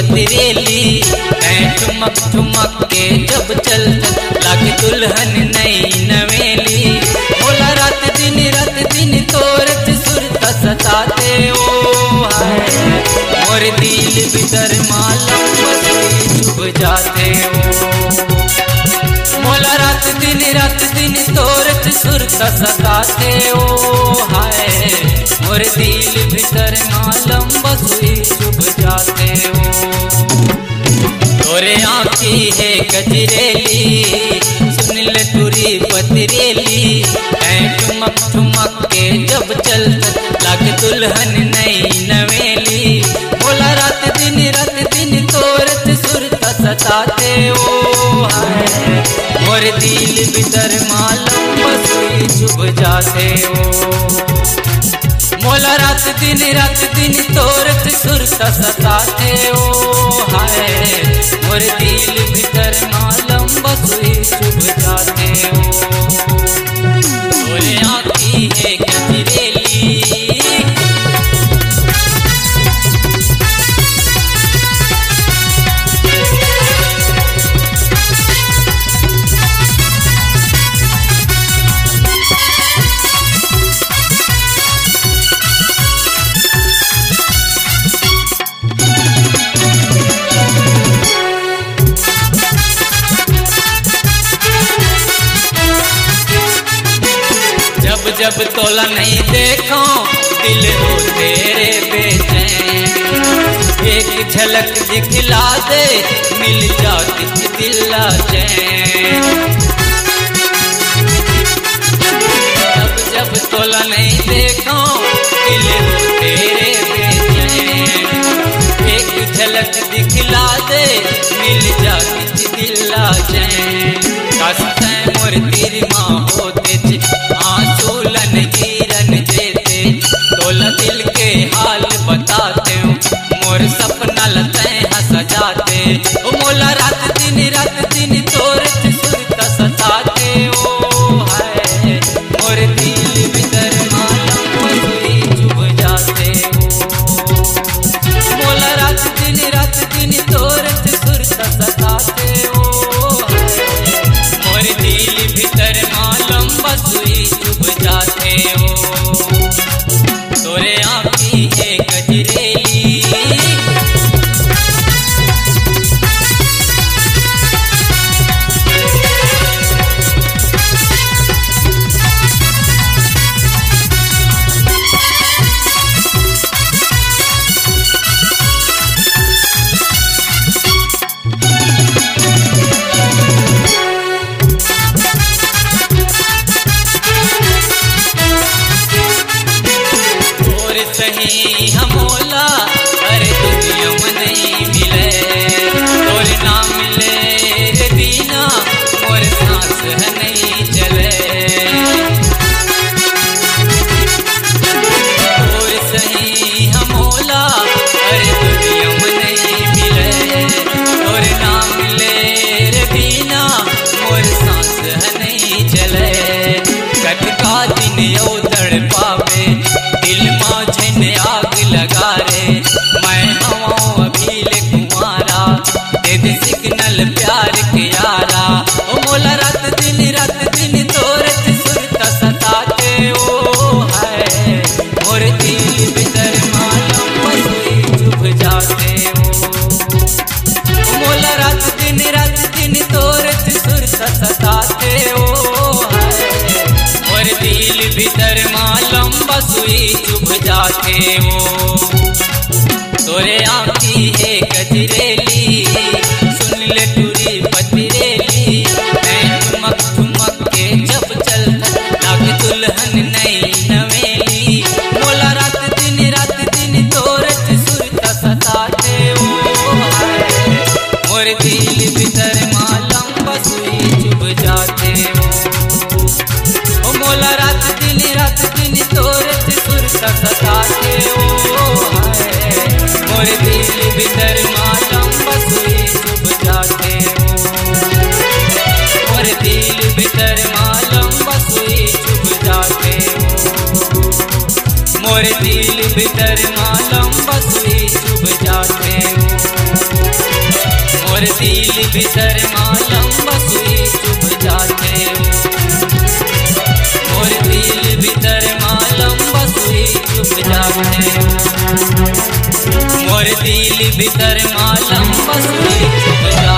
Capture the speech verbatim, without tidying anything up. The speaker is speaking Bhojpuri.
पतरेली, ठुमक ठुमक के जब चल लागे दुल्हन नई नवेली। बोला रात दिन रात दिन तोरत सुरता सताते ओ हाय, मोर दिल भीतर मालम बसे चुभ जाते ओ। मोला रात दिन रात दिन तोरत सुरता सताते ओ हाय, मोर दिल भीतर मालम बसे चुभ जाते ओ। तोरे आँखी है गजरेली, सुन ले तुरी पतरेली, ठुमक ठुमक के जब चल लागे दुल्हन नई नवेली। बोला रात दिन रात दिन तोरत सुरता सताते ओ हाय, मोर दिल भीतर मालम बसे चुभ जाते ओ। मोला रात दिन रात दिन तोरत सुरता सताते ओ हाय, मोर दिल भीतर मालम बसे चुभ जाते ओ। तोरे आँखी है गजरेली, जब जब तोला नहीं देखो दिल हो तेरे बेचैन। एक झलक दिखला दे मिल जाती दिल चैन। जब जब तोला नहीं देखो दिल हो तेरे बेचैन। एक झलक दिखला दे मिल जाती दिल चैन। कसते मोर तेरी माँ होते आंसू लन गिरन जेते, तोला दिल के हाल बताते हूँ, मोर सपना लते हंस जाते ओ। मोला रात दिन रात दिन तोरत सुरता सताते ओ हाय, मोर दिल भीतर मालम बसे चुभ जाते ओ। मोला रात दिन रात दिन तोरत सुरता सताते ओ हाय, मोर दिल भीतर मालम बसे चुभ जाते ओ। तोरे आँखी है गजरेली, सही हमोला अरे दुनिया में नहीं मिले, तोर ना मिले रे दीना मोर सांस है नहीं चले। तोर सही हमोला अरे दुनिया में नहीं मिले, तोर ना मिले रे दीना मोर सांस है नहीं चले। कट का दिन यो तड़ पावे दिल माझे आग लगा रे, मैं हवा अभी ले कुमारा दे दे सिग्नल प्यार के यारा ओ। मोला रात दिन रात दिन तोरत सुरता सताते ओ हाय, मोर दिल भीतर मालम बसे चुभ जाते ओ। मोला रात दिन रात दिन तोरत सुरता सताते ओ हाय, मोर दिल भीतर मालम बसे चुभ जाते ओ। तोरे आँखी है गजरेली, सुन ले तुरी पतरेली, ठुमक ठुमक के जब चल लागे दुल्हन नई नवेली। मोला रात दिन रात दिन तोरत सुरता सताते ओ हाय, मोर दिल भीतर मालम बसे चुभ जाते ओ। मोला रात दिन रात दिन तोरत सुरता सताते ओ हाय, मोर दिल भीतर मालम बसे चुभ जाते ओ। मोर दिल भीतर मालम बसे चुभ जाते ओ। मोर दिल भीतर मालम बसे चुभ जाते ओ। मोर दिल भीतर मालम बसुई चुभ जाते मोर दिल भीतर मालम बसुई चुभ जाते मोर दिल भीतर मालम बसुई चुभ जाते।